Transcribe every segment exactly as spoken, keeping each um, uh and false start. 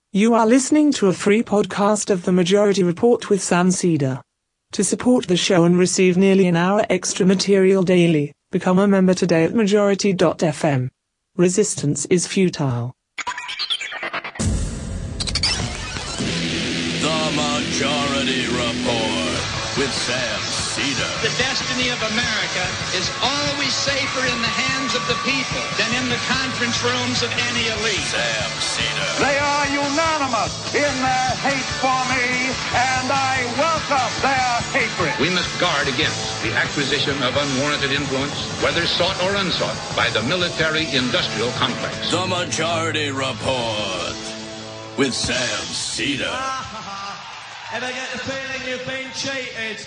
You are listening to a free podcast of The Majority Report with Sam Cedar. To support the show and receive nearly an hour extra material daily, become a member today at majority dot f m. Resistance is futile. The Majority Report with Sam Cedar. The destiny of America is always safer in the hands of the people than in the conference rooms of any elite. Sam Cedar. They are unanimous in their hate for me, and I welcome their hatred. We must guard against the acquisition of unwarranted influence, whether sought or unsought, by the military-industrial complex. The Majority Report with Sam Cedar. And I get the feeling you've been cheated.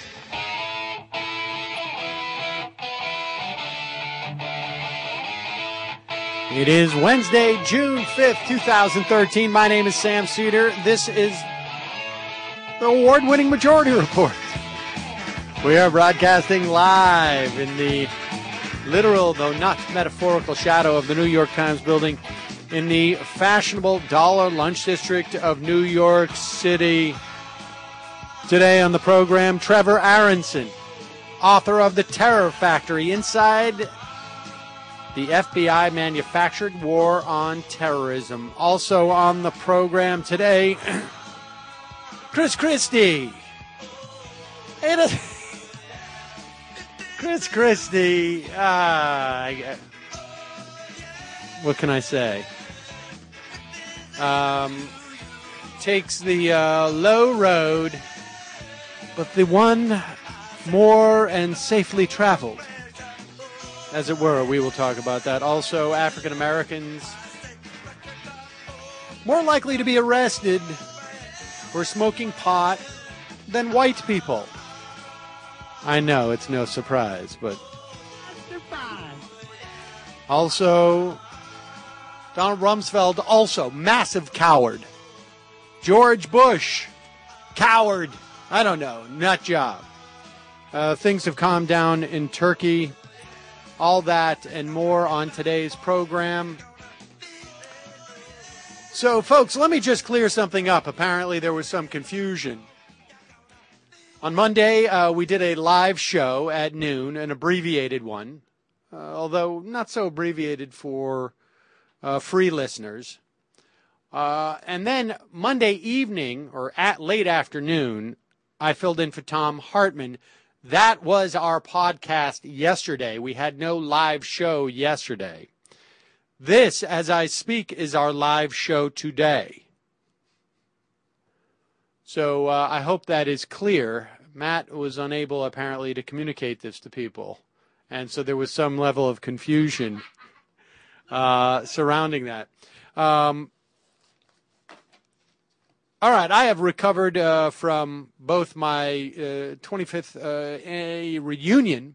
It is Wednesday, June fifth, twenty thirteen. My name is Sam Cedar. This is the award-winning Majority Report. We are broadcasting live in the literal, though not metaphorical, shadow of the New York Times building in the fashionable Dollar Lunch District of New York City. Today on the program, Trevor Aaronson, author of The Terror Factory, Inside the F B I Manufactured War on Terrorism. Also on the program today, Chris Christie. Hey, the, Chris Christie. Uh, what can I say? Um, takes the uh, low road, but the one more and safely traveled, as it were. We will talk about that. Also, African Americans more likely to be arrested for smoking pot than white people. I know, it's no surprise, but also Donald Rumsfeld, also massive coward. George Bush, coward. I don't know, nut job. Uh, things have calmed down in Turkey. All that and more on today's program. So, folks, let me just clear something up. Apparently, there was some confusion. On Monday, uh, we did a live show at noon, an abbreviated one, uh, although not so abbreviated for uh, free listeners. Uh, and then Monday evening, or at late afternoon, I filled in for Thom Hartmann. That was our podcast yesterday. We had no live show yesterday. This, as I speak, is our live show today. So uh, I hope that is clear. Matt was unable, apparently, to communicate this to people. And so there was some level of confusion uh, surrounding that. Um, All right, I have recovered uh, from both my uh, twenty-fifth uh, a reunion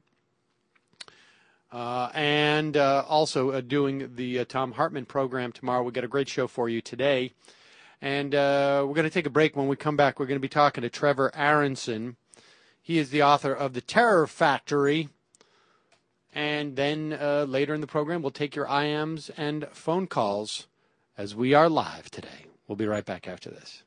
uh, and uh, also uh, doing the uh, Thom Hartmann program tomorrow. We've got a great show for you today. And uh, we're going to take a break. When we come back, we're going to be talking to Trevor Aaronson. He is the author of The Terror Factory. And then uh, later in the program, we'll take your I Ms and phone calls as we are live today. We'll be right back after this.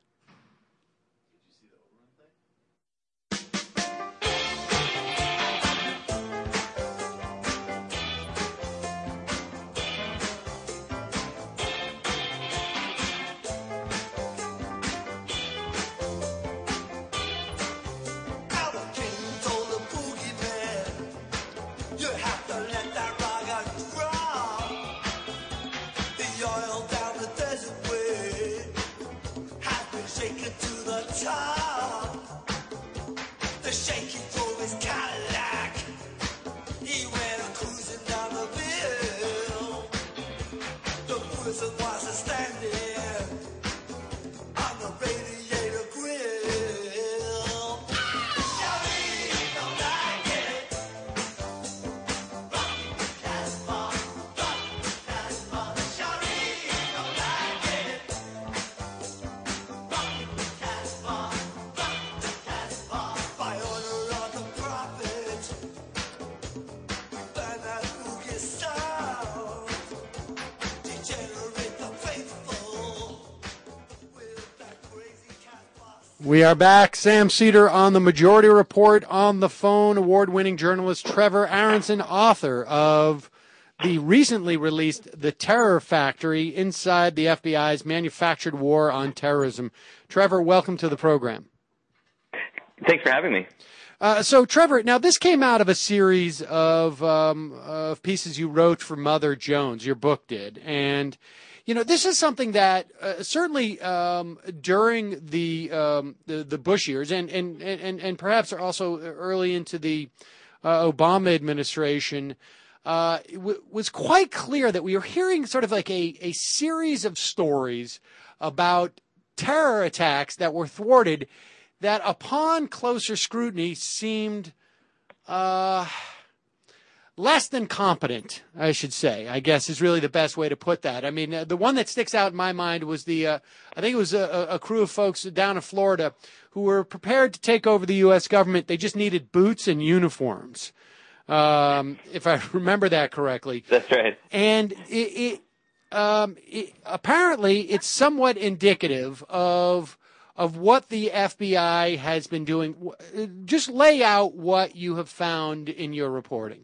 Generate the We are back. Sam Seder on the Majority Report. On the phone, award-winning journalist Trevor Aaronson, author of the recently released The Terror Factory, Inside the F B I's Manufactured War on Terrorism. Trevor, welcome to the program. Thanks for having me. Uh, so, Trevor, now this came out of a series of um, of pieces you wrote for Mother Jones, your book did, and you know, this is something that uh, certainly um, during the, um, the the Bush years and, and, and, and perhaps also early into the uh, Obama administration, uh, it w- was quite clear that we were hearing sort of like a, a series of stories about terror attacks that were thwarted that upon closer scrutiny seemed uh, less than competent, I should say, I guess is really the best way to put that. I mean, uh, the one that sticks out in my mind was the, uh, I think it was a, a crew of folks down in Florida who were prepared to take over the U S government. They just needed boots and uniforms, um, if I remember that correctly. That's right. And it, it, um, it, apparently it's somewhat indicative of of what the F B I has been doing. Just lay out what you have found in your reporting.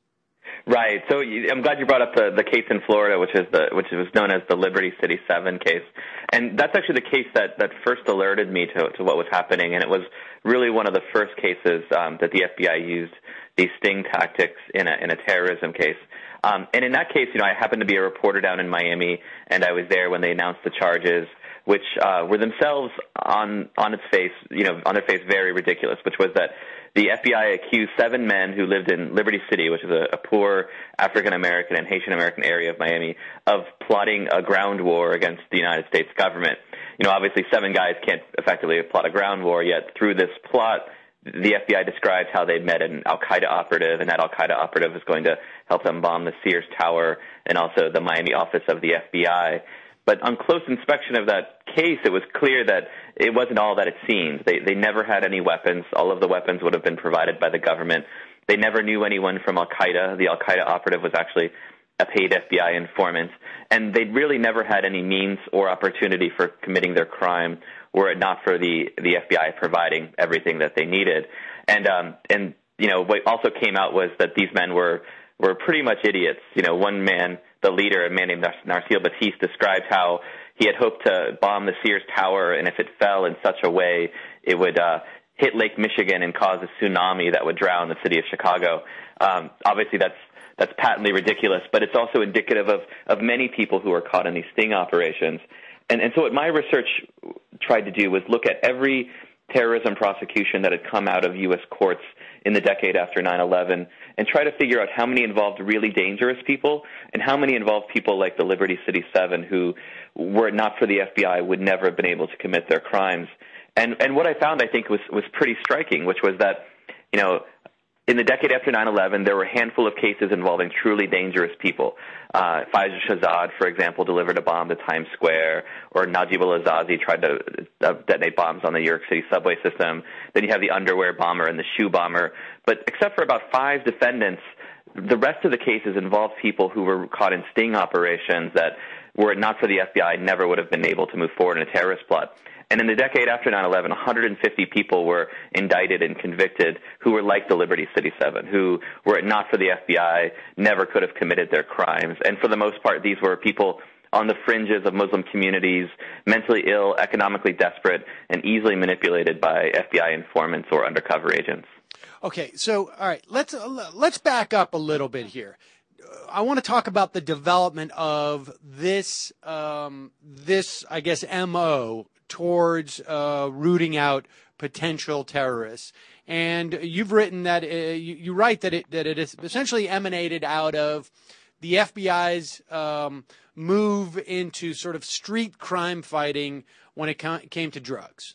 Right. So I'm glad you brought up the, the case in Florida, which is the which was known as the Liberty City seven case, and that's actually the case that, that first alerted me to, to what was happening, and it was really one of the first cases um, that the F B I used these sting tactics in a in a terrorism case. Um, and in that case, you know, I happened to be a reporter down in Miami, and I was there when they announced the charges, which uh, were themselves on on its face, you know, on their face, very ridiculous. Which was that the F B I accused seven men who lived in Liberty City, which is a, a poor African-American and Haitian-American area of Miami, of plotting a ground war against the United States government. You know, obviously seven guys can't effectively plot a ground war, yet through this plot, the F B I described how they'd met an al-Qaeda operative, and that al-Qaeda operative was going to help them bomb the Sears Tower and also the Miami office of the F B I. But on close inspection of that case, it was clear that it wasn't all that it seemed. They they never had any weapons. All of the weapons would have been provided by the government. They never knew anyone from al-Qaeda. The al-Qaeda operative was actually a paid F B I informant. And they really never had any means or opportunity for committing their crime were it not for the, the F B I providing everything that they needed. And, um, and you know, what also came out was that these men were, were pretty much idiots. You know, one man, the leader, a man named Narcille Batiste, described how he had hoped to bomb the Sears Tower, and if it fell in such a way, it would uh, hit Lake Michigan and cause a tsunami that would drown the city of Chicago. Um, obviously, that's that's patently ridiculous, but it's also indicative of, of many people who are caught in these sting operations. And, and so what my research tried to do was look at every terrorism prosecution that had come out of U S courts in the decade after nine eleven and try to figure out how many involved really dangerous people and how many involved people like the Liberty City seven who, were it not for the F B I, would never have been able to commit their crimes. And and what I found, I think, was, was pretty striking, which was that, you know, in the decade after nine eleven, there were a handful of cases involving truly dangerous people. Uh, Faiz Shahzad, for example, delivered a bomb to Times Square, or Najib al-Azazi tried to uh, detonate bombs on the New York City subway system. Then you have the underwear bomber and the shoe bomber. But except for about five defendants, the rest of the cases involved people who were caught in sting operations that, were it not for the F B I, never would have been able to move forward in a terrorist plot. And in the decade after nine eleven, one hundred fifty people were indicted and convicted who were like the Liberty City seven, who, were it not for the F B I, never could have committed their crimes. And for the most part, these were people on the fringes of Muslim communities, mentally ill, economically desperate, and easily manipulated by F B I informants or undercover agents. Okay, so, all right, let's, uh, let's back up a little bit here. I want to talk about the development of this, um, this, I guess, M O towards uh, rooting out potential terrorists. And you've written that, uh, you, you write that it, that it is essentially emanated out of the F B I's um, move into sort of street crime fighting when it ca- came to drugs.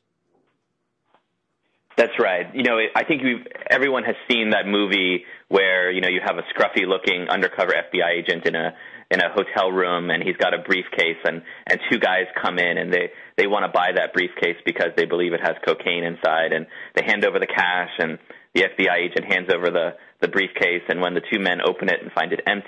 That's right. You know, I think we've, everyone has seen that movie where, you know, you have a scruffy-looking undercover F B I agent in a in a hotel room, and he's got a briefcase, and, and two guys come in, and they, they want to buy that briefcase because they believe it has cocaine inside, and they hand over the cash, and the F B I agent hands over the, the briefcase, and when the two men open it and find it empty,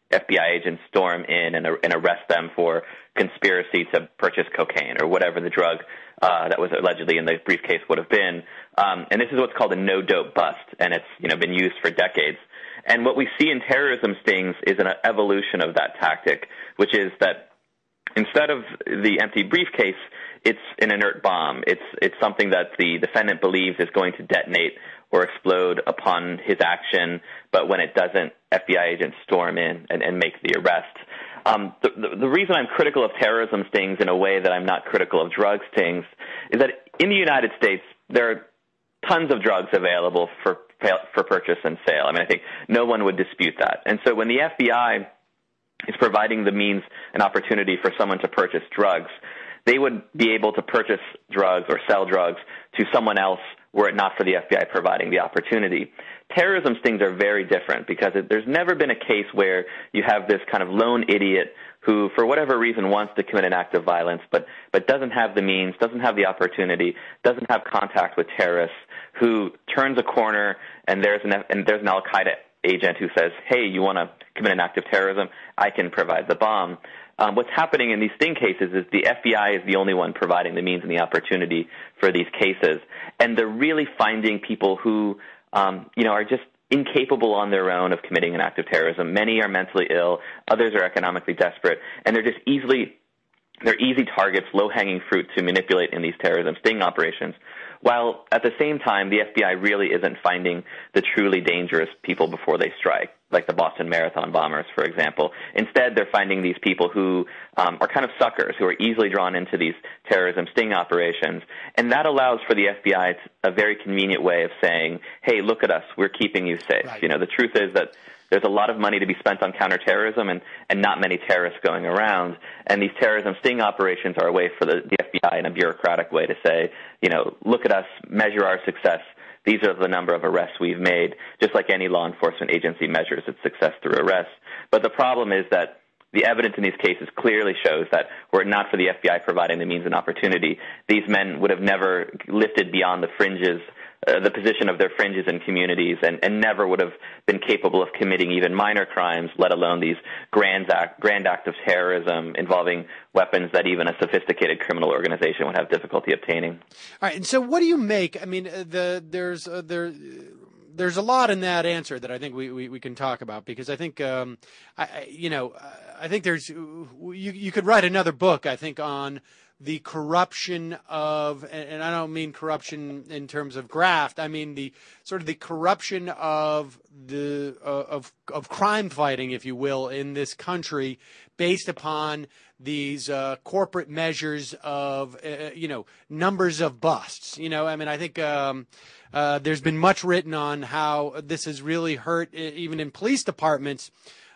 F B I agents storm in and, and arrest them for conspiracy to purchase cocaine or whatever the drug uh, that was allegedly in the briefcase would have been. Um, and this is what's called a no-dope bust, and it's you know been used for decades. And what we see in terrorism stings is an evolution of that tactic, which is that instead of the empty briefcase, it's an inert bomb. It's it's something that the defendant believes is going to detonate or explode upon his action, but when it doesn't, F B I agents storm in and, and make the arrest. Um, the, the, the reason I'm critical of terrorism stings in a way that I'm not critical of drug stings is that in the United States, there are tons of drugs available for for purchase and sale. I mean, I think no one would dispute that. And so when the F B I is providing the means and opportunity for someone to purchase drugs, they would be able to purchase drugs or sell drugs to someone else were it not for the F B I providing the opportunity. Terrorism stings are very different because it, there's never been a case where you have this kind of lone idiot who, for whatever reason, wants to commit an act of violence but, but doesn't have the means, doesn't have the opportunity, doesn't have contact with terrorists, who turns a corner and there's an, and there's an Al-Qaeda agent who says, hey, you want to commit an act of terrorism? I can provide the bomb. Um, what's happening in these sting cases is the F B I is the only one providing the means and the opportunity for these cases. And they're really finding people who, um, you know, are just incapable on their own of committing an act of terrorism. Many are mentally ill. Others are economically desperate. And they're just easily, they're easy targets, low-hanging fruit to manipulate in these terrorism sting operations. While at the same time, the F B I really isn't finding the truly dangerous people before they strike, like the Boston Marathon bombers, for example. Instead, they're finding these people who um, are kind of suckers, who are easily drawn into these terrorism sting operations. And that allows for the F B I a very convenient way of saying, hey, look at us, we're keeping you safe. Right. You know, the truth is that there's a lot of money to be spent on counterterrorism and, and not many terrorists going around. And these terrorism sting operations are a way for the, the F B I in a bureaucratic way to say, you know, look at us, measure our success. These are the number of arrests we've made, just like any law enforcement agency measures its success through arrests. But the problem is that the evidence in these cases clearly shows that were it not for the F B I providing the means and opportunity, these men would have never lifted beyond the fringes, uh, the position of their fringes in communities, and, and never would have been capable of committing even minor crimes, let alone these grand act, grand act of terrorism involving weapons that even a sophisticated criminal organization would have difficulty obtaining. All right, and so what do you make? I mean, the there's uh, there. There's a lot in that answer that I think we, we, we can talk about, because I think, um, I, you know, I think there's, you, you could write another book, I think, on the corruption of, and I don't mean corruption in terms of graft, I mean the sort of the corruption of the, uh, of, of crime fighting, if you will, in this country based upon these uh, corporate measures of, uh, you know, numbers of busts. You know, I mean, I think um, uh, there's been much written on how this has really hurt, even in police departments,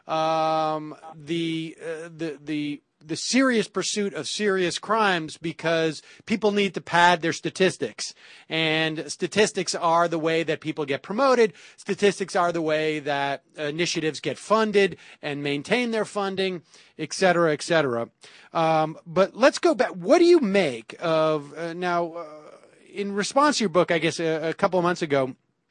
um, the, uh, the the the serious pursuit of serious crimes, because people need to pad their statistics. And statistics are the way that people get promoted. Statistics are the way that initiatives get funded and maintain their funding, et cetera, et cetera. Um, but let's go back. What do you make of, uh, now, uh, in response to your book, I guess a, a couple of months ago,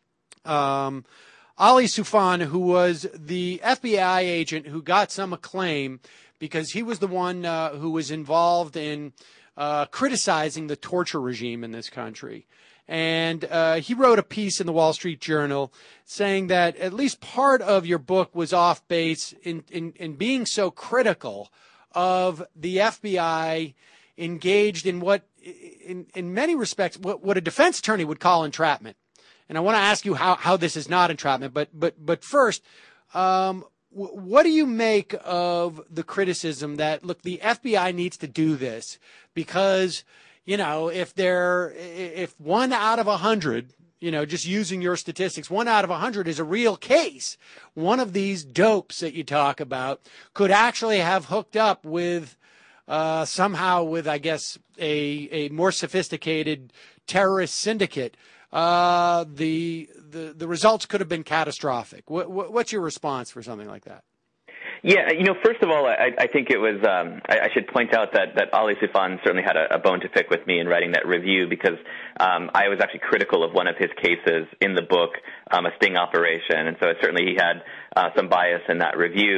um, Ali Soufan, who was the F B I agent who got some acclaim because he was the one uh, who was involved in uh, criticizing the torture regime in this country. And uh, he wrote a piece in the Wall Street Journal saying that at least part of your book was off base in, in, in being so critical of the F B I engaged in what, in, in many respects, what, what a defense attorney would call entrapment. And I want to ask you how, how this is not entrapment. But but but first, um, w- what do you make of the criticism that, look, the F B I needs to do this because, you know, if they're if one out of a hundred, you know, just using your statistics, one out of a hundred is a real case. One of these dopes that you talk about could actually have hooked up with uh, somehow with, I guess, a a more sophisticated terrorist syndicate. Uh, the, the, the results could have been catastrophic. What, what, what's your response for something like that? Yeah, you know, first of all, I, I think it was, um, I, I should point out that, that Ali Soufan certainly had a, a bone to pick with me in writing that review, because um, I was actually critical of one of his cases in the book, um, a sting operation, and so certainly he had uh, some bias in that review.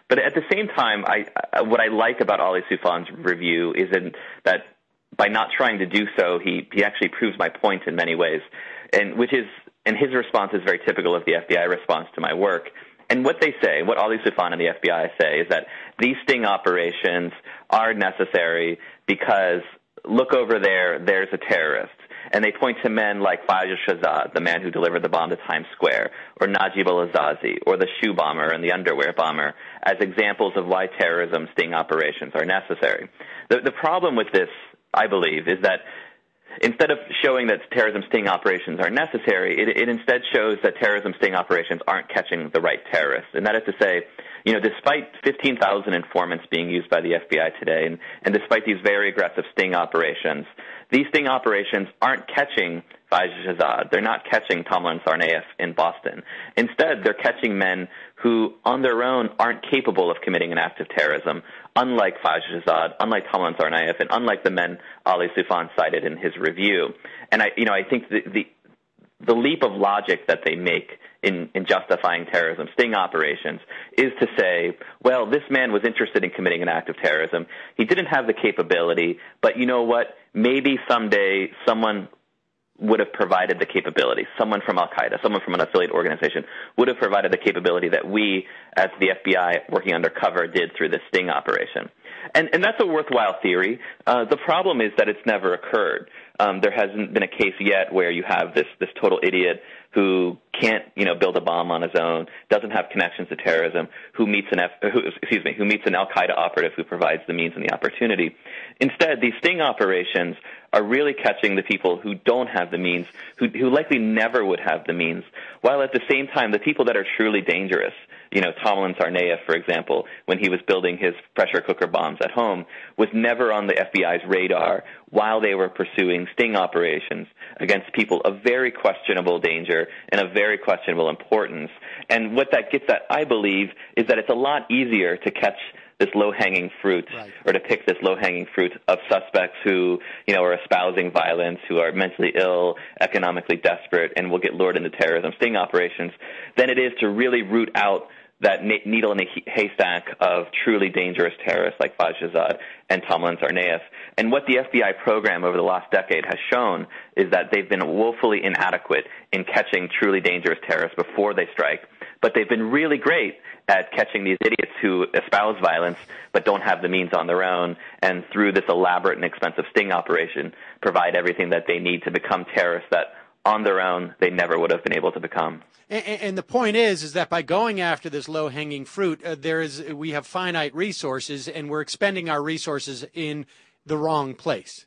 But at the same time, I, I what I like about Ali Soufan's review is in that by not trying to do so, he, he actually proves my point in many ways, and which is and his response is very typical of the F B I response to my work. And what they say, what Ali Soufan and the F B I say, is that these sting operations are necessary because, look over there, there's a terrorist. And they point to men like Fajr Shahzad, the man who delivered the bomb to Times Square, or Najib al-Azazi, or the shoe bomber and the underwear bomber, as examples of why terrorism sting operations are necessary. The, the problem with this, I believe, is that instead of showing that terrorism sting operations are necessary, it, it instead shows that terrorism sting operations aren't catching the right terrorists. And that is to say, you know, despite fifteen thousand informants being used by the F B I today, and, and despite these very aggressive sting operations, these sting operations aren't catching Fajr Shahzad. They're not catching Tamlan Tsarnaev in Boston. Instead, they're catching men who, on their own, aren't capable of committing an act of terrorism, unlike Fajr Shahzad, unlike Tamlan Tsarnaev, and unlike the men Ali Soufan cited in his review. And I, you know, I think the the, the leap of logic that they make in, in justifying terrorism sting operations is to say, well, this man was interested in committing an act of terrorism. He didn't have the capability, but you know what? Maybe someday someone would have provided the capability. Someone from Al-Qaeda, someone from an affiliate organization would have provided the capability that we, as the F B I working undercover, did through this sting operation. And, and that's a worthwhile theory. Uh, the problem is that it's never occurred. Um, there hasn't been a case yet where you have this, this total idiot who can't, you know, build a bomb on his own, doesn't have connections to terrorism, who meets an F, who, excuse me, who meets an Al-Qaeda operative who provides the means and the opportunity. Instead, these sting operations are really catching the people who don't have the means, who, who likely never would have the means, while at the same time, the people that are truly dangerous, you know, Tamlan Tsarnaev, for example, when he was building his pressure cooker bombs at home, was never on the F B I's radar while they were pursuing sting operations against people of very questionable danger and of very questionable importance. And what that gets at, I believe, is that it's a lot easier to catch this low-hanging fruit, right, or to pick this low-hanging fruit of suspects who, you know, are espousing violence, who are mentally ill, economically desperate, and will get lured into terrorism sting operations, than it is to really root out that needle in a haystack of truly dangerous terrorists like Fajr Shahzad and Tamlan Tsarnaev. And what the F B I program over the last decade has shown is that they've been woefully inadequate in catching truly dangerous terrorists before they strike, but they've been really great at catching these idiots who espouse violence but don't have the means on their own, and through this elaborate and expensive sting operation provide everything that they need to become terrorists that on their own they never would have been able to become. And, and the point is, is that by going after this low-hanging fruit, uh, there is we have finite resources, and we're expending our resources in the wrong place.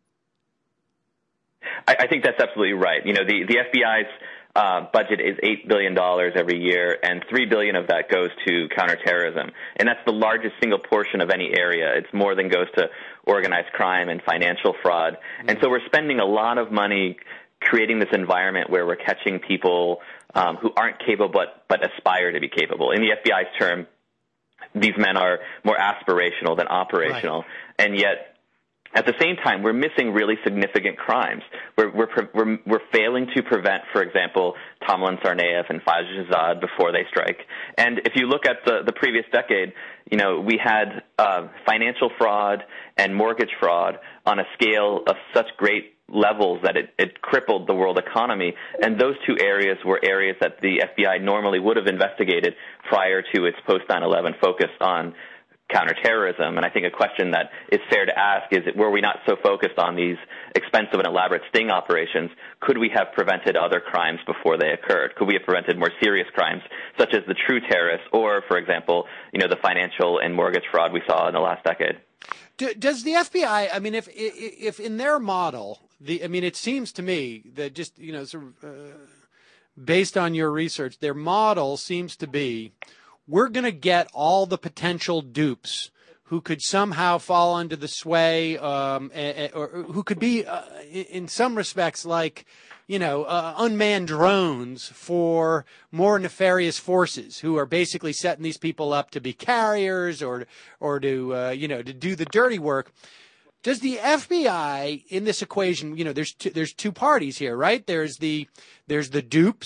I, I think that's absolutely right. You know, the, the F B I's uh, budget is eight billion dollars every year, and three billion dollars of that goes to counterterrorism. And that's the largest single portion of any area. It's more than goes to organized crime and financial fraud. Mm-hmm. And so we're spending a lot of money creating this environment where we're catching people um, who aren't capable but, but aspire to be capable. In the F B I's term, these men are more aspirational than operational, right, and yet at the same time, we're missing really significant crimes. We're, we're, we're, we're failing to prevent, for example, Tamlan Tsarnaev and Fajr Shahzad before they strike. And if you look at the, the previous decade, you know, we had uh, financial fraud and mortgage fraud on a scale of such great levels that it, it crippled the world economy. And those two areas were areas that the F B I normally would have investigated prior to its post nine eleven focus on counterterrorism. And I think a question that is fair to ask is, were we not so focused on these expensive and elaborate sting operations, could we have prevented other crimes before they occurred? Could we have prevented more serious crimes, such as the true terrorists, or, for example, you know, the financial and mortgage fraud we saw in the last decade? Does the F B I, I mean, if if in their model, the I mean, it seems to me that just, you know, sort of, uh, based on your research, their model seems to be, we're going to get all the potential dupes who could somehow fall under the sway, um, or who could be, uh, in some respects, like, you know, uh, unmanned drones for more nefarious forces who are basically setting these people up to be carriers or, or to, uh, you know, to do the dirty work. Does the F B I in this equation, you know, there's two, there's two parties here, right? There's the, there's the dupes,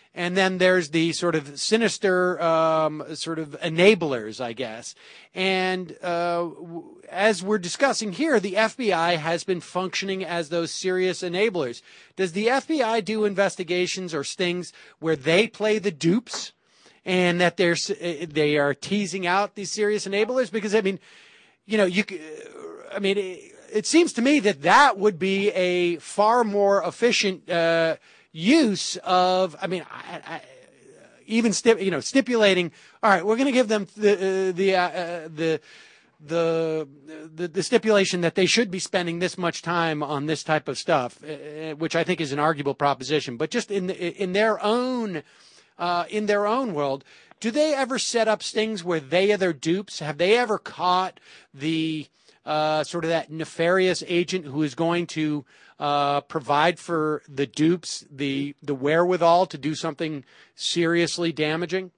And then there's the sort of sinister um, sort of enablers, I guess. And uh, as we're discussing here, the F B I has been functioning as those serious enablers. Does the F B I do investigations or stings where they play the dupes and that they're they are teasing out these serious enablers? Because, I mean, you know, you I mean, it, it seems to me that that would be a far more efficient uh use of, I mean, I, I, even stip, you know, stipulating. All right, we're going to give them the uh, the, uh, the the the the stipulation that they should be spending this much time on this type of stuff, uh, which I think is an arguable proposition. But just in the, in their own uh, in their own world, do they ever set up stings where they are their dupes? Have they ever caught the uh, sort of that nefarious agent who is going to Uh, provide for the dupes the the wherewithal to do something seriously damaging?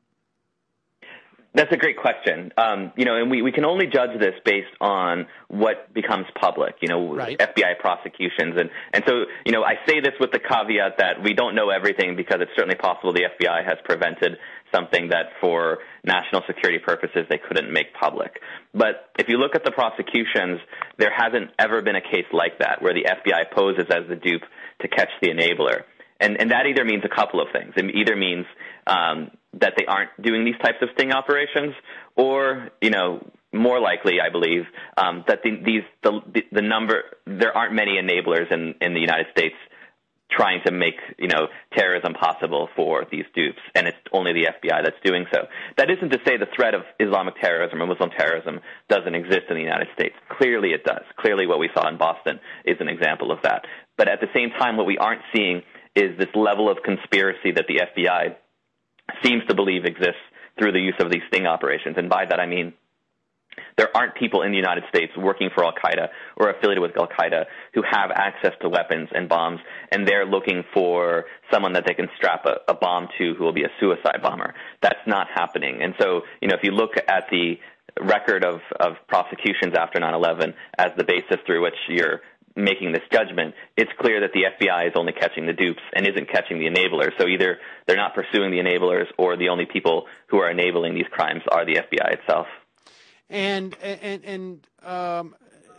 That's a great question. Um, you know, and we, we can only judge this based on what becomes public, you know, right. F B I prosecutions. And, and so, you know, I say this with the caveat that we don't know everything because it's certainly possible the F B I has prevented something that for national security purposes they couldn't make public. But if you look at the prosecutions, there hasn't ever been a case like that where the F B I poses as the dupe to catch the enabler. And, and that either means a couple of things. It either means um, that they aren't doing these types of sting operations, or, you know, more likely, I believe, um, that the, these the, the number there aren't many enablers in, in the United States trying to make, you know, terrorism possible for these dupes, and it's only the F B I that's doing so. That isn't to say the threat of Islamic terrorism or Muslim terrorism doesn't exist in the United States. Clearly it does. Clearly what we saw in Boston is an example of that. But at the same time, what we aren't seeing is this level of conspiracy that the F B I seems to believe exists through the use of these sting operations. And by that I mean there aren't people in the United States working for Al-Qaeda or affiliated with Al-Qaeda who have access to weapons and bombs, and they're looking for someone that they can strap a, a bomb to who will be a suicide bomber. That's not happening. And so, you know, if you look at the record of, of prosecutions after nine eleven as the basis through which you're making this judgment, it's clear that the F B I is only catching the dupes and isn't catching the enablers. So either they're not pursuing the enablers, or the only people who are enabling these crimes are the F B I itself. And and and um,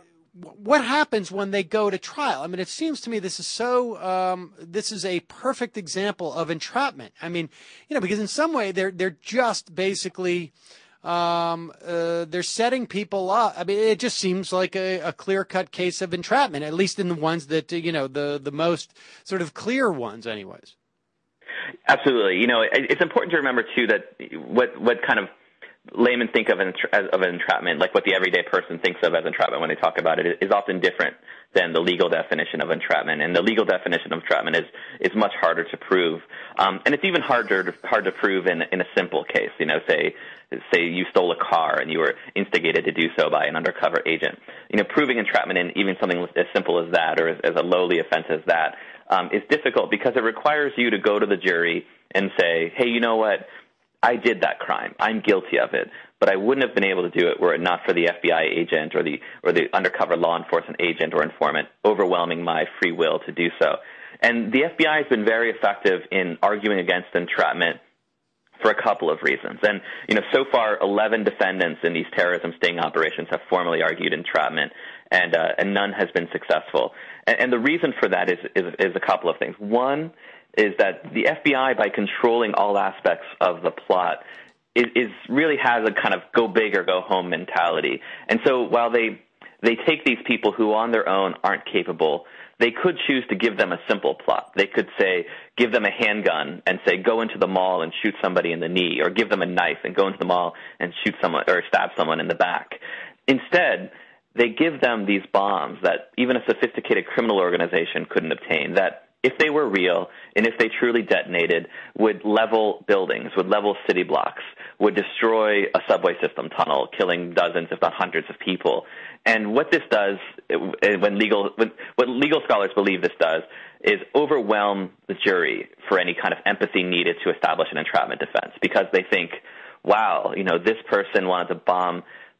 what happens when they go to trial? I mean, it seems to me this is so. Um, this is a perfect example of entrapment. I mean, you know, because in some way they're they're just basically um, uh, they're setting people up. I mean, it just seems like a, a clear-cut case of entrapment, at least in the ones that you know the the most sort of clear ones, anyways. Absolutely. You know, it's important to remember too that what what kind of laymen think of an, as, of an entrapment, like what the everyday person thinks of as entrapment when they talk about it, is often different than the legal definition of entrapment. And the legal definition of entrapment is, is much harder to prove. Um, and it's even harder to, hard to prove in, in a simple case. You know, say, say you stole a car and you were instigated to do so by an undercover agent. You know, proving entrapment in even something as simple as that, or as, as a lowly offense as that, um, is difficult because it requires you to go to the jury and say, hey, you know what? I did that crime. I'm guilty of it, but I wouldn't have been able to do it were it not for the F B I agent or the or the undercover law enforcement agent or informant overwhelming my free will to do so. And the F B I has been very effective in arguing against entrapment for a couple of reasons. And, you know, so far, eleven defendants in these terrorism sting operations have formally argued entrapment, and uh, and none has been successful. And, and the reason for that is, is is a couple of things. One is that the F B I, by controlling all aspects of the plot, is, is really has a kind of go big or go home mentality. And so while they they take these people who on their own aren't capable, they could choose to give them a simple plot. They could say, give them a handgun and say, go into the mall and shoot somebody in the knee, or give them a knife and go into the mall and shoot someone or stab someone in the back. Instead, they give them these bombs that even a sophisticated criminal organization couldn't obtain, that if they were real and if they truly detonated, would level buildings, would level city blocks, would destroy a subway system tunnel, killing dozens, if not hundreds of people. And what this does, when legal, when, what legal scholars believe this does, is overwhelm the jury for any kind of empathy needed to establish an entrapment defense, because they think, wow, you know, this person wanted to bomb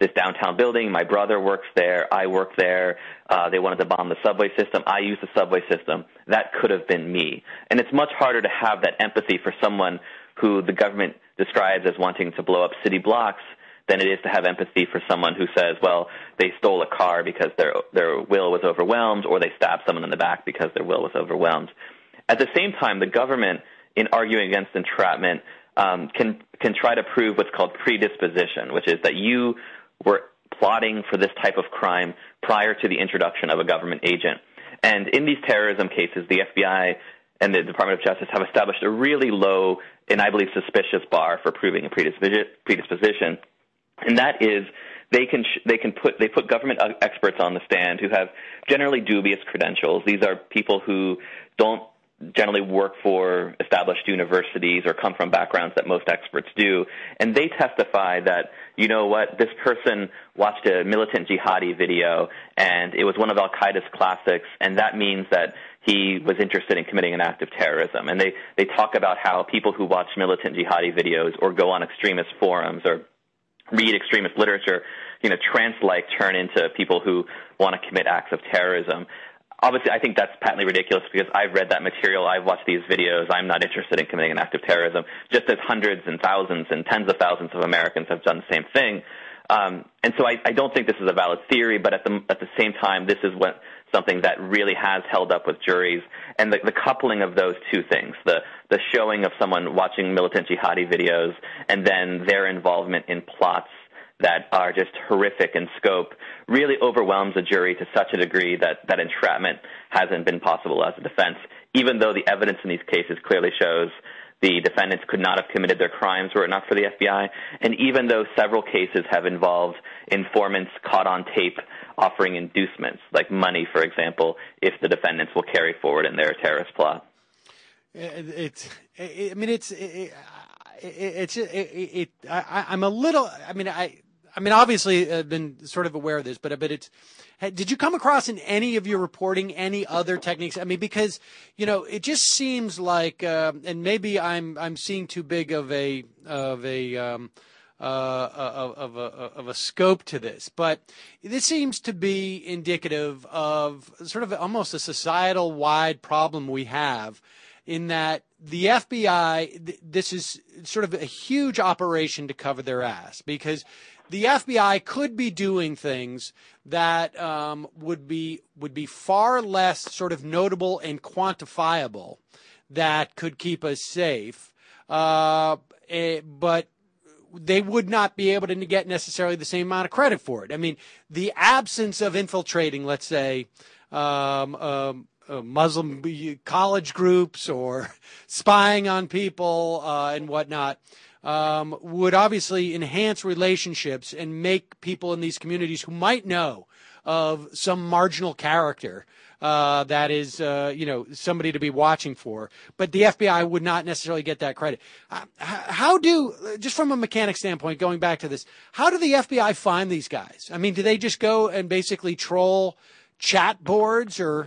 this downtown building. My brother works there. I work there. Uh, they wanted to bomb the subway system. I use the subway system. That could have been me. And it's much harder to have that empathy for someone who the government describes as wanting to blow up city blocks than it is to have empathy for someone who says, well, they stole a car because their their will was overwhelmed, or they stabbed someone in the back because their will was overwhelmed. At the same time, the government, in arguing against entrapment, um, can can try to prove what's called predisposition, which is that you were plotting for this type of crime prior to the introduction of a government agent. And in these terrorism cases, the F B I and the Department of Justice have established a really low and, I believe, suspicious bar for proving a predisposition. And that is they can sh- they can put they put government experts on the stand who have generally dubious credentials. These are people who don't generally work for established universities or come from backgrounds that most experts do. And they testify that, you know what, this person watched a militant jihadi video and it was one of Al-Qaeda's classics, and that means that he was interested in committing an act of terrorism. And they, they talk about how people who watch militant jihadi videos or go on extremist forums or read extremist literature, you know, trance-like turn into people who want to commit acts of terrorism. Obviously, I think that's patently ridiculous because I've read that material, I've watched these videos, I'm not interested in committing an act of terrorism, just as hundreds and thousands and tens of thousands of Americans have done the same thing. Um, and so I, I don't think this is a valid theory, but at the, at the same time, this is what something that really has held up with juries. And the, the coupling of those two things, the, the showing of someone watching militant jihadi videos and then their involvement in plots that are just horrific in scope, really overwhelms a jury to such a degree that, that entrapment hasn't been possible as a defense, even though the evidence in these cases clearly shows the defendants could not have committed their crimes were it not for the F B I, and even though several cases have involved informants caught on tape offering inducements, like money, for example, if the defendants will carry forward in their terrorist plot. It's, it, I mean, it's, it, it's, it, it, I, I'm a little, I mean, I, I mean, obviously I've been sort of aware of this, but, but it's, did you come across in any of your reporting any other techniques? I mean, because, you know, it just seems like, uh, and maybe I'm, I'm seeing too big of a, of a, um, uh, of, of a, of a scope to this, but this seems to be indicative of sort of almost a societal wide problem we have, in that the F B I, th- this is sort of a huge operation to cover their ass, because the F B I could be doing things that um, would be would be far less sort of notable and quantifiable that could keep us safe, uh, eh, but they would not be able to get necessarily the same amount of credit for it. I mean, the absence of infiltrating, let's say, um, um, Uh, Muslim college groups or spying on people uh, and whatnot um, would obviously enhance relationships and make people in these communities who might know of some marginal character uh, that is, uh, you know, somebody to be watching for. But the F B I would not necessarily get that credit. Uh, how do, just from a mechanic standpoint, going back to this, how do the F B I find these guys? I mean, do they just go and basically troll chat boards or...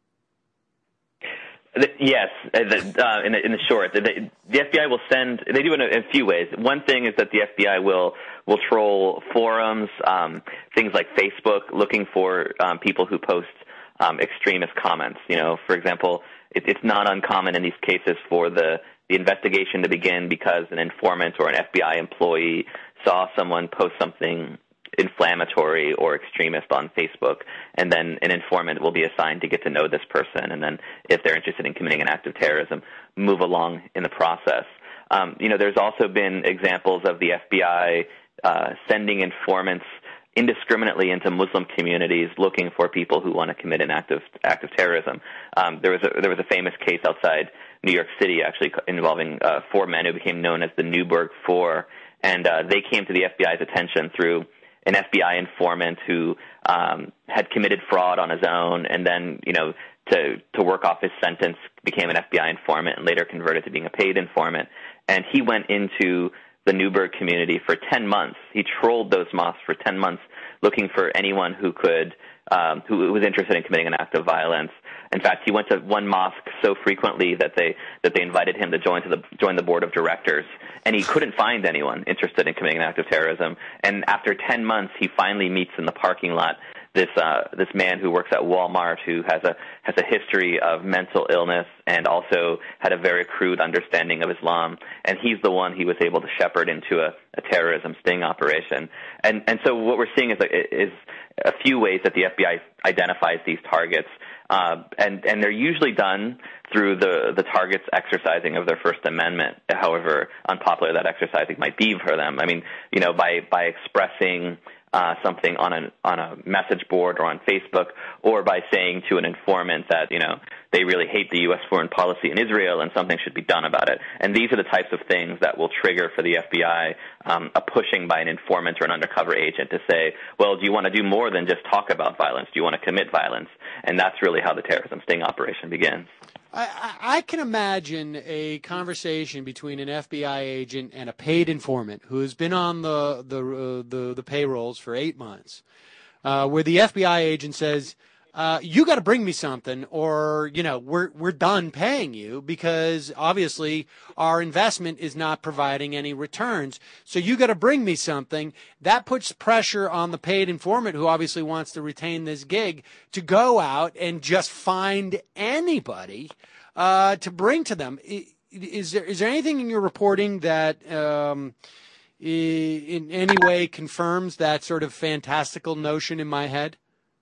Yes, uh, in, the, in the short, the, the F B I will send. They do it in a, in a few ways. One thing is that the F B I will will troll forums, um, things like Facebook, looking for um, people who post um, extremist comments. You know, for example, it, it's not uncommon in these cases for the the investigation to begin because an informant or an F B I employee saw someone post something inflammatory or extremist on Facebook, and then an informant will be assigned to get to know this person, and then if they're interested in committing an act of terrorism, move along in the process. Um, you know, there's also been examples of the F B I uh, sending informants indiscriminately into Muslim communities looking for people who want to commit an act of act of terrorism. Um, there was a, there was a famous case outside New York City, actually, involving uh, four men who became known as the Newburgh Four, and uh, they came to the F B I's attention through an F B I informant who um, had committed fraud on his own, and then, you know, to to work off his sentence, became an F B I informant and later converted to being a paid informant. And he went into the Newburgh community for ten months. He trolled those mosques for ten months, looking for anyone who could um, who was interested in committing an act of violence. In fact, he went to one mosque so frequently that they that they invited him to join to the join the board of directors, and he couldn't find anyone interested in committing an act of terrorism. And after ten months, he finally meets in the parking lot this uh, this man who works at Walmart, who has a has a history of mental illness and also had a very crude understanding of Islam. And he's the one he was able to shepherd into a, a terrorism sting operation. And and so what we're seeing is a, is a few ways that the F B I identifies these targets. Uh, and, and they're usually done through the, the targets exercising of their First Amendment, however unpopular that exercising might be for them. I mean, you know, by, by expressing uh, something on a, on a message board or on Facebook, or by saying to an informant that, you know, they really hate the U S foreign policy in Israel and something should be done about it. And these are the types of things that will trigger for the F B I um, a pushing by an informant or an undercover agent to say, well, do you want to do more than just talk about violence? Do you want to commit violence? And that's really how the terrorism sting operation begins. I, I can imagine a conversation between an F B I agent and a paid informant who has been on the the uh, the, the payrolls for eight months, uh, where the F B I agent says, uh, "You got to bring me something, or you know, we're we're done paying you because obviously our investment is not providing any returns. So you got to bring me something." That puts pressure on the paid informant, who obviously wants to retain this gig, to go out and just find anybody uh, to bring to them. Is there is there anything in your reporting that um, in any way confirms that sort of fantastical notion in my head?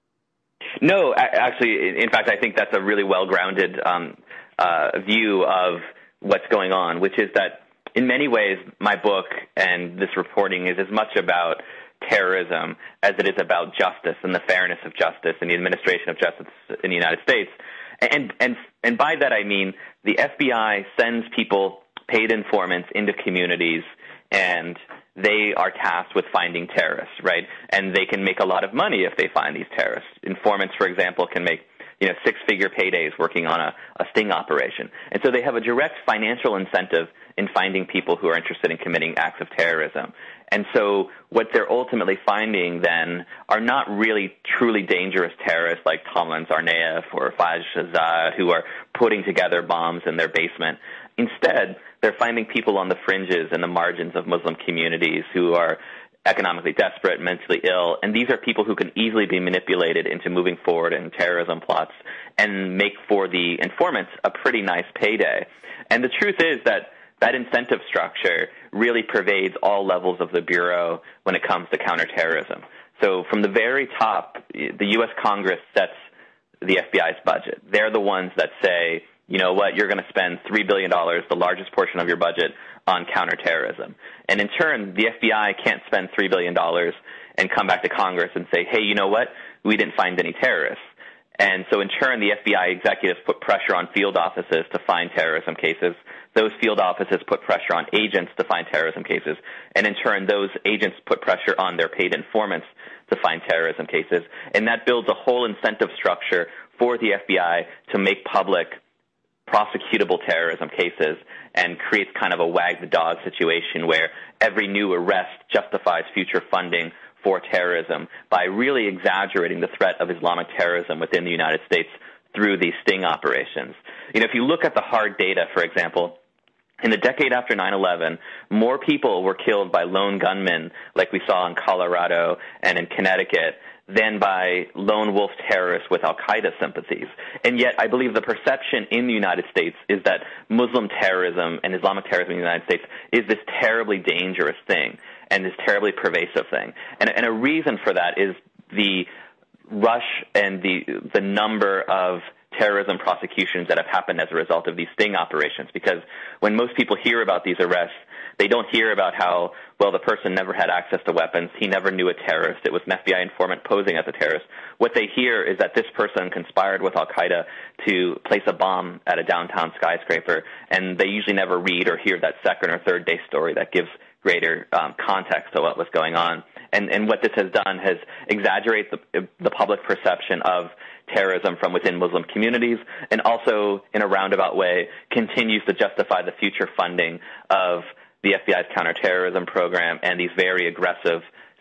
No, actually, in fact, I think that's a really well-grounded um, uh, view of what's going on, which is that in many ways my book and this reporting is as much about terrorism as it is about justice and the fairness of justice and the administration of justice in the United States. And and and by that I mean the F B I sends people, paid informants, into communities, and they are tasked with finding terrorists, right? And they can make a lot of money if they find these terrorists. Informants, for example, can make, you know, six-figure paydays working on a, a sting operation. And so they have a direct financial incentive in finding people who are interested in committing acts of terrorism. And so what they're ultimately finding then are not really truly dangerous terrorists like Tamlan Tsarnaev or Faiz Shahzad, who are putting together bombs in their basement. Instead, they're finding people on the fringes and the margins of Muslim communities who are economically desperate, mentally ill, and these are people who can easily be manipulated into moving forward in terrorism plots and make for the informants a pretty nice payday. And the truth is that that incentive structure really pervades all levels of the Bureau when it comes to counterterrorism. So from the very top, the U S Congress sets the F B I's budget. They're the ones that say, you know what, you're going to spend three billion dollars, the largest portion of your budget, on counterterrorism. And in turn, the F B I can't spend three billion dollars and come back to Congress and say, hey, you know what, we didn't find any terrorists. And so in turn, the F B I executives put pressure on field offices to find terrorism cases. Those field offices put pressure on agents to find terrorism cases. And in turn, those agents put pressure on their paid informants to find terrorism cases. And that builds a whole incentive structure for the F B I to make public prosecutable terrorism cases and creates kind of a wag the dog situation where every new arrest justifies future funding for terrorism by really exaggerating the threat of Islamic terrorism within the United States through these sting operations. You know, if you look at the hard data, for example, in the decade after nine eleven, more people were killed by lone gunmen like we saw in Colorado and in Connecticut than by lone wolf terrorists with al-Qaeda sympathies. And yet I believe the perception in the United States is that Muslim terrorism and Islamic terrorism in the United States is this terribly dangerous thing and this terribly pervasive thing. And, and a reason for that is the rush and the the number of terrorism prosecutions that have happened as a result of these sting operations. Because when most people hear about these arrests, they don't hear about how, well, the person never had access to weapons, he never knew a terrorist, it was an F B I informant posing as a terrorist. What they hear is that this person conspired with al-Qaeda to place a bomb at a downtown skyscraper, and they usually never read or hear that second or third day story that gives greater um, context to what was going on. And, and what this has done has exaggerated the, the public perception of terrorism from within Muslim communities, and also, in a roundabout way, continues to justify the future funding of the F B I's counterterrorism program and these very aggressive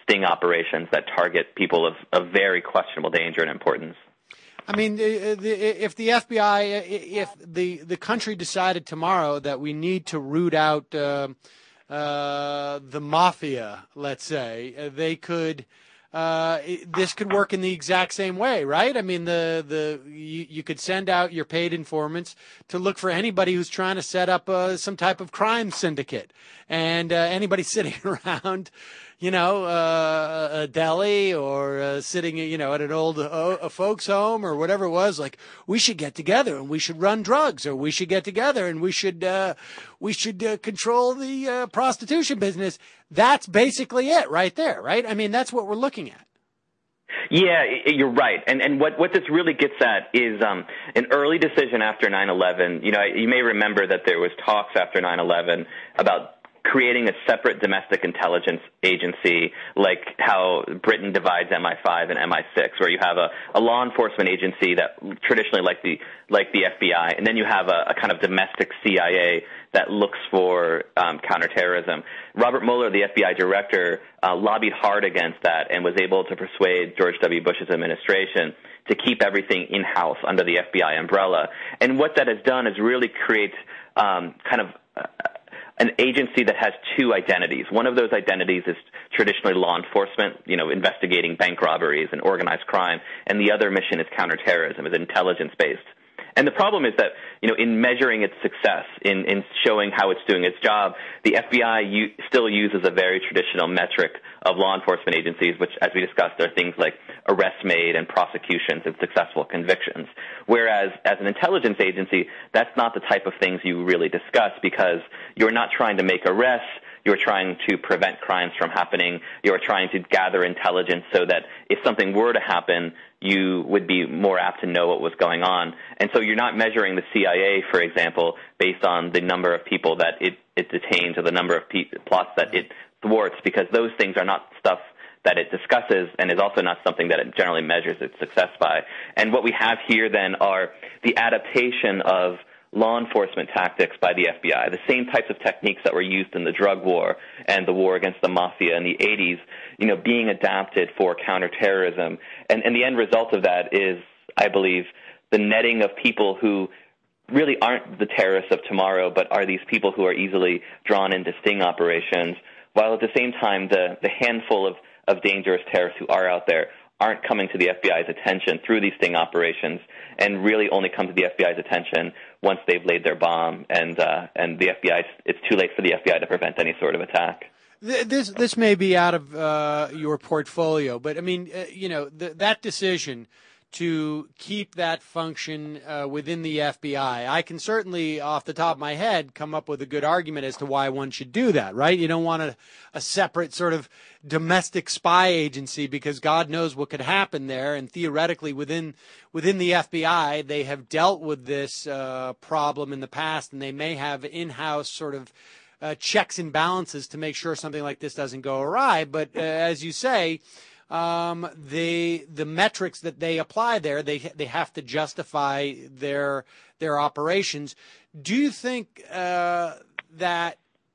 sting operations that target people of, of very questionable danger and importance. I mean, the, the, if the F B I, if the, the country decided tomorrow that we need to root out uh, uh, the mafia, let's say, they could. Uh, this could work in the exact same way, right? I mean, the the you, you could send out your paid informants to look for anybody who's trying to set up uh, some type of crime syndicate, and uh, anybody sitting around, you know, uh, a deli or uh, sitting, you know, at an old uh, a folks home or whatever it was, like, we should get together and we should run drugs, or we should get together and we should uh, we should uh, control the uh, prostitution business. That's basically it right there, right? I mean, that's what we're looking at. Yeah, you're right. And and what, what this really gets at is um, an early decision after nine eleven. You know, you may remember that there was talks after nine eleven about creating a separate domestic intelligence agency, like how Britain divides M I five and M I six, where you have a, a law enforcement agency that traditionally like the like the F B I, and then you have a, a kind of domestic C I A that looks for um, counterterrorism. Robert Mueller, the F B I director, uh, lobbied hard against that and was able to persuade George W. Bush's administration to keep everything in-house under the F B I umbrella. And what that has done is really create um, kind of uh, an agency that has two identities. One of those identities is traditionally law enforcement, you know, investigating bank robberies and organized crime, and the other mission is counterterrorism, is intelligence-based. And the problem is that, you know, in measuring its success, in, in showing how it's doing its job, the F B I u- still uses a very traditional metric of law enforcement agencies, which, as we discussed, are things like arrests made and prosecutions and successful convictions. Whereas, as an intelligence agency, that's not the type of things you really discuss, because you're not trying to make arrests. You're trying to prevent crimes from happening. You're trying to gather intelligence so that if something were to happen, you would be more apt to know what was going on. And so you're not measuring the C I A, for example, based on the number of people that it, it detains or the number of pe- plots that it thwarts, because those things are not stuff that it discusses and is also not something that it generally measures its success by. And what we have here then are the adaptation of law enforcement tactics by the F B I, the same types of techniques that were used in the drug war and the war against the mafia in the eighties, you know, being adapted for counterterrorism. And, and the end result of that is, I believe, the netting of people who really aren't the terrorists of tomorrow, but are these people who are easily drawn into sting operations, while at the same time the, the handful of, of dangerous terrorists who are out there aren't coming to the F B I's attention through these sting operations, and really only come to the F B I's attention once they've laid their bomb, and uh, and the F B I, it's too late for the F B I to prevent any sort of attack. This this may be out of uh, your portfolio, but I mean, uh, you know, th- that decision to keep that function uh, within the F B I, I can certainly, off the top of my head, come up with a good argument as to why one should do that, right? You don't want a, a separate sort of domestic spy agency, because God knows what could happen there. And theoretically, within within the F B I, they have dealt with this uh, problem in the past, and they may have in-house sort of uh, checks and balances to make sure something like this doesn't go awry. But uh, as you say, Um, the the metrics that they apply there, they they have to justify their their operations. Do you think uh, that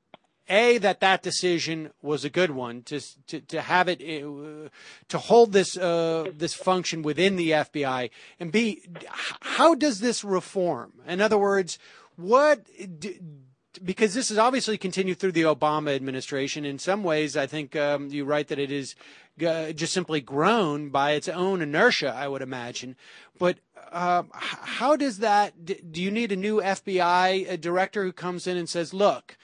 A, that that decision was a good one to to, to have it uh, to hold this uh, this function within the F B I, and B, how does this reform? In other words, what do, because this has obviously continued through the Obama administration. In some ways, I think um, you write that it is uh, just simply grown by its own inertia, I would imagine. But uh, how does that, do you need a new F B I director who comes in and says, look,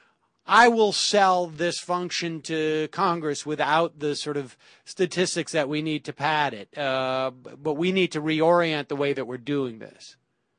I will sell this function to Congress without the sort of statistics that we need to pad it, uh, but we need to reorient the way that we're doing this?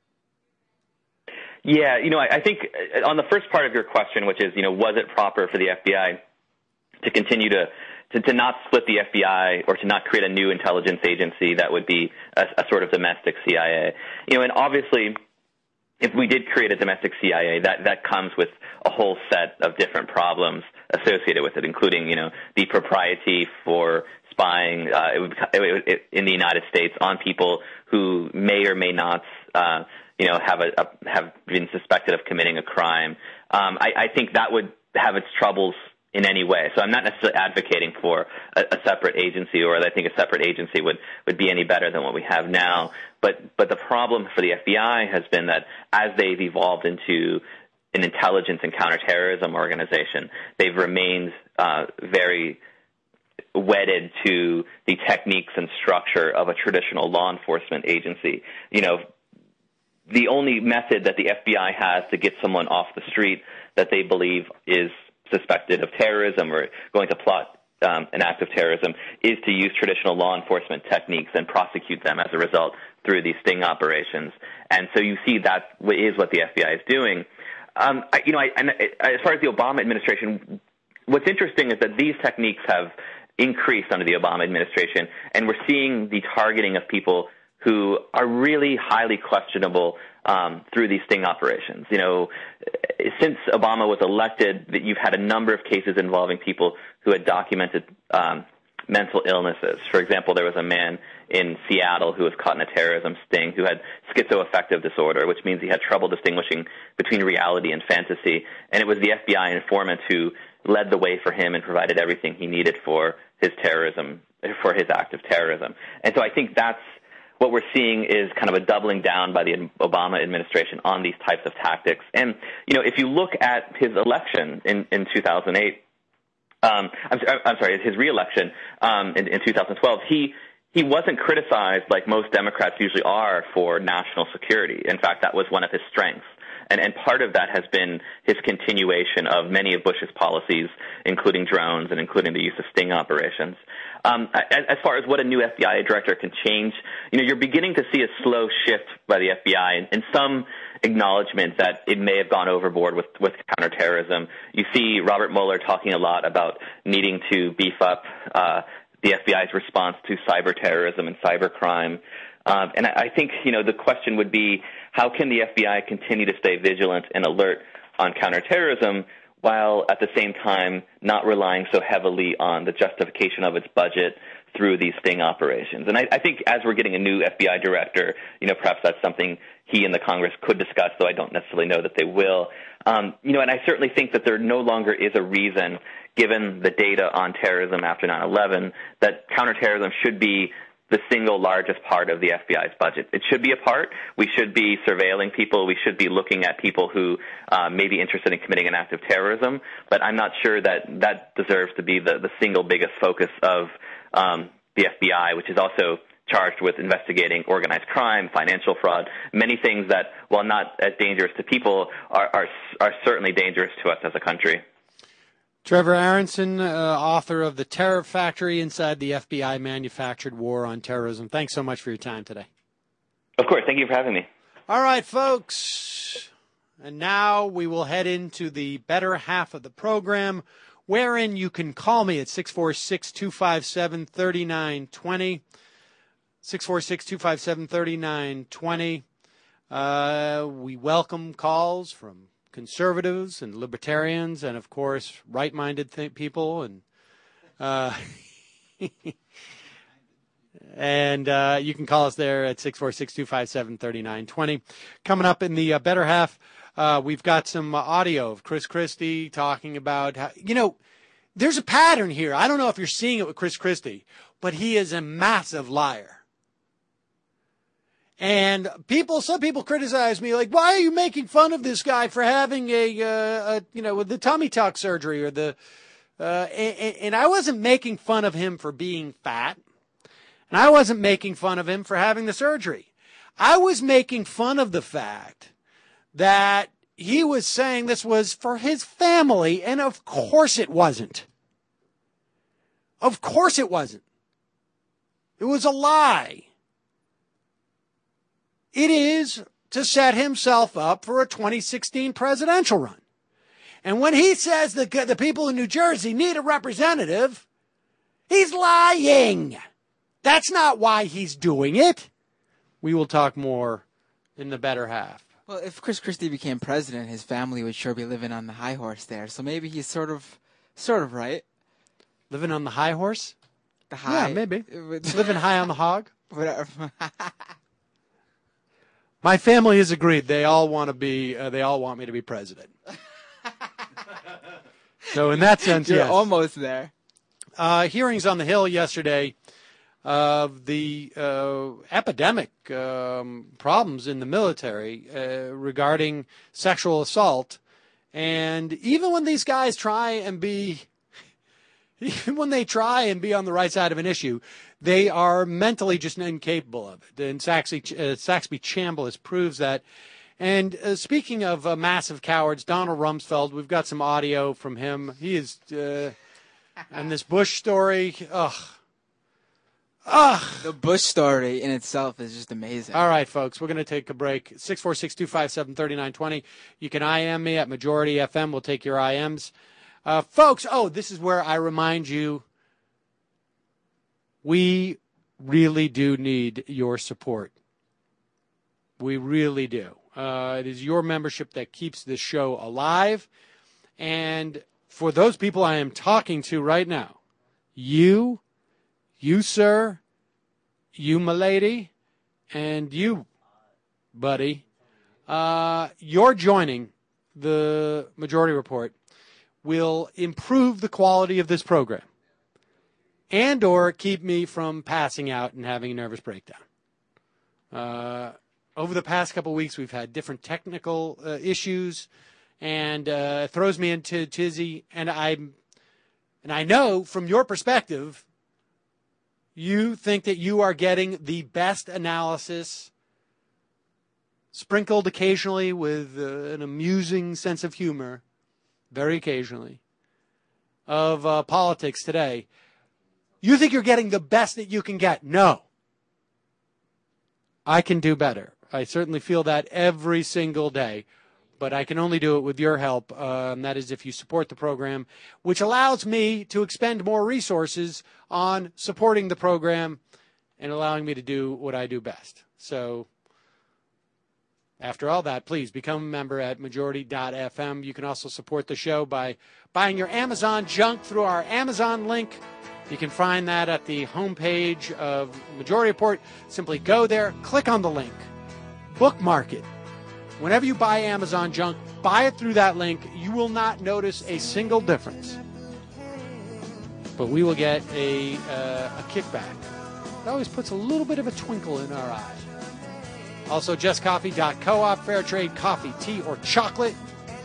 Yeah, you know, I, I think on the first part of your question, which is, you know, was it proper for the F B I to continue to, to, to not split the F B I or to not create a new intelligence agency that would be a, a sort of domestic C I A? You know, and obviously, if we did create a domestic C I A, that, that comes with a whole set of different problems associated with it, including, you know, the propriety for spying uh, it would, it, it, in the United States on people who may or may not uh, you know, have a, a have been suspected of committing a crime. Um, I, I think that would have its troubles in any way. So I'm not necessarily advocating for a, a separate agency, or that I think a separate agency would, would be any better than what we have now. But but the problem for the F B I has been that as they've evolved into an intelligence and counterterrorism organization, they've remained uh, very wedded to the techniques and structure of a traditional law enforcement agency. You know, the only method that the F B I has to get someone off the street that they believe is suspected of terrorism or going to plot um, an act of terrorism is to use traditional law enforcement techniques and prosecute them as a result through these sting operations. And so you see that is what the F B I is doing. Um, I, you know, I, and as far as the Obama administration, what's interesting is that these techniques have increased under the Obama administration, and we're seeing the targeting of people who are really highly questionable um, through these sting operations. You know, since Obama was elected, that you've had a number of cases involving people who had documented um, mental illnesses. For example, there was a man in Seattle who was caught in a terrorism sting who had schizoaffective disorder, which means he had trouble distinguishing between reality and fantasy. And it was the F B I informant who led the way for him and provided everything he needed for his terrorism, for his act of terrorism. And so I think that's what we're seeing is kind of a doubling down by the Obama administration on these types of tactics. And, you know, if you look at his election in, in two thousand eight, um, I'm, I'm sorry, his reelection um, in, in two thousand twelve, he he wasn't criticized like most Democrats usually are for national security. In fact, that was one of his strengths. And, and part of that has been his continuation of many of Bush's policies, including drones and including the use of sting operations. Um, as, as far as what a new F B I director can change, you know, you're beginning to see a slow shift by the F B I and, and some acknowledgement that it may have gone overboard with, with counterterrorism. You see Robert Mueller talking a lot about needing to beef up uh, the F B I's response to cyber terrorism and cybercrime. Um, and I, I think, you know, the question would be, how can the F B I continue to stay vigilant and alert on counterterrorism while at the same time not relying so heavily on the justification of its budget through these sting operations? And I, I think as we're getting a new F B I director, you know, perhaps that's something he and the Congress could discuss, though I don't necessarily know that they will. Um, you know, and I certainly think that there no longer is a reason, given the data on terrorism after nine eleven, that counterterrorism should be the single largest part of the F B I's budget. It should be a part. We should be surveilling people. We should be looking at people who uh, may be interested in committing an act of terrorism. But I'm not sure that that deserves to be the, the single biggest focus of um, the F B I, which is also charged with investigating organized crime, financial fraud, many things that, while not as dangerous to people, are, are, are certainly dangerous to us as a country. Trevor Aronson, uh, author of The Terror Factory Inside the F B I Manufactured War on Terrorism. Thanks so much for your time today. Of course. Thank you for having me. All right, folks. And now we will head into the better half of the program, wherein you can call me at six four six, two five seven, three nine two zero. six four six, two five seven, three nine two zero. Uh, we welcome calls from conservatives and libertarians and, of course, right-minded th- people. And uh, and uh, you can call us there at six four six, two five seven, three nine two zero. Coming up in the uh, better half, uh, we've got some uh, audio of Chris Christie talking about how, you know, there's a pattern here. I don't know if you're seeing it with Chris Christie, but he is a massive liar. And people, some people criticize me, like, why are you making fun of this guy for having a, uh, a you know, with the tummy tuck surgery or the, uh, and, and I wasn't making fun of him for being fat, and I wasn't making fun of him for having the surgery. I was making fun of the fact that he was saying this was for his family, and of course it wasn't. Of course it wasn't. It was a lie. It is to set himself up for a twenty sixteen presidential run. And when he says that the people in New Jersey need a representative, he's lying. That's not why he's doing it. We will talk more in the better half. Well, if Chris Christie became president, his family would sure be living on the high horse there. So maybe he's sort of, sort of right. Living on the high horse? The high. Yeah, maybe. Living high on the hog? Whatever. My family has agreed. They all want to be. Uh, they all want me to be president. So in that sense, You're yes. almost there. Uh, hearings on the Hill yesterday of the uh, epidemic um, problems in the military uh, regarding sexual assault. And even when these guys try and be, even when they try and be on the right side of an issue, they are mentally just incapable of it. And Saxby, uh, Saxby Chambliss proves that. And uh, speaking of uh, massive cowards, Donald Rumsfeld, we've got some audio from him. He is, uh, and this Bush story, ugh. Ugh. The Bush story in itself is just amazing. All right, folks, we're going to take a break. six four six, two five seven, three nine two zero. You can I M me at Majority F M. We'll take your I Ms. Uh, folks, oh, this is where I remind you, we really do need your support. We really do. Uh, it is your membership that keeps this show alive. And for those people I am talking to right now, you, you, sir, you, my lady, and you, buddy, uh, your joining the Majority Report will improve the quality of this program and or keep me from passing out and having a nervous breakdown. Uh, over the past couple of weeks, we've had different technical uh, issues, and uh, it throws me into tizzy. And I'm, and I know from your perspective, you think that you are getting the best analysis, sprinkled occasionally with uh, an amusing sense of humor, very occasionally, of uh, politics today. You think you're getting the best that you can get. No. I can do better. I certainly feel that every single day, but I can only do it with your help, uh, and that is if you support the program, which allows me to expend more resources on supporting the program and allowing me to do what I do best. So after all that, please become a member at majority dot f m. You can also support the show by buying your Amazon junk through our Amazon link. You can find that at the homepage of Majority Report. Simply go there, click on the link, bookmark it. Whenever you buy Amazon junk, buy it through that link. You will not notice a single difference. But we will get a, uh, a kickback. It always puts a little bit of a twinkle in our eye. Also, just coffee dot coop, fair trade coffee, tea, or chocolate.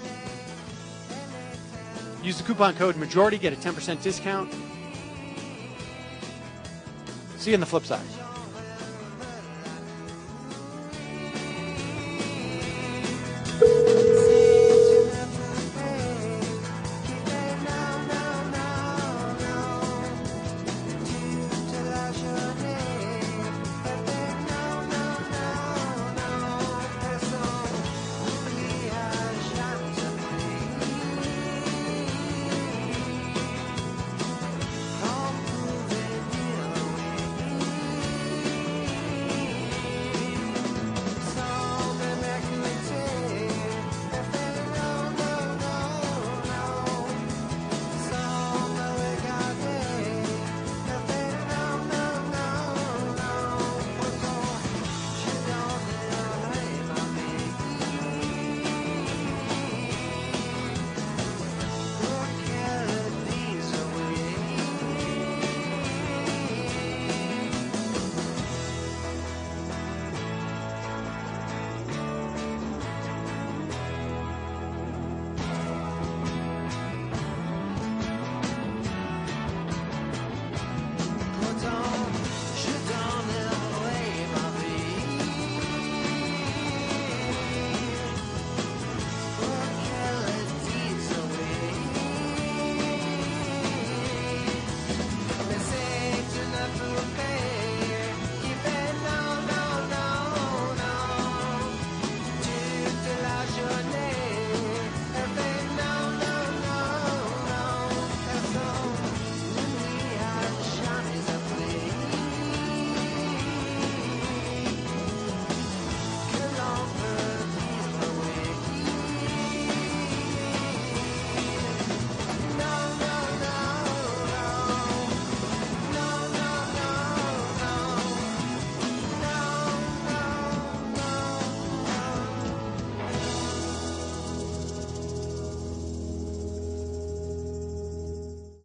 Use the coupon code MAJORITY, get a ten percent discount. See you on the flip side.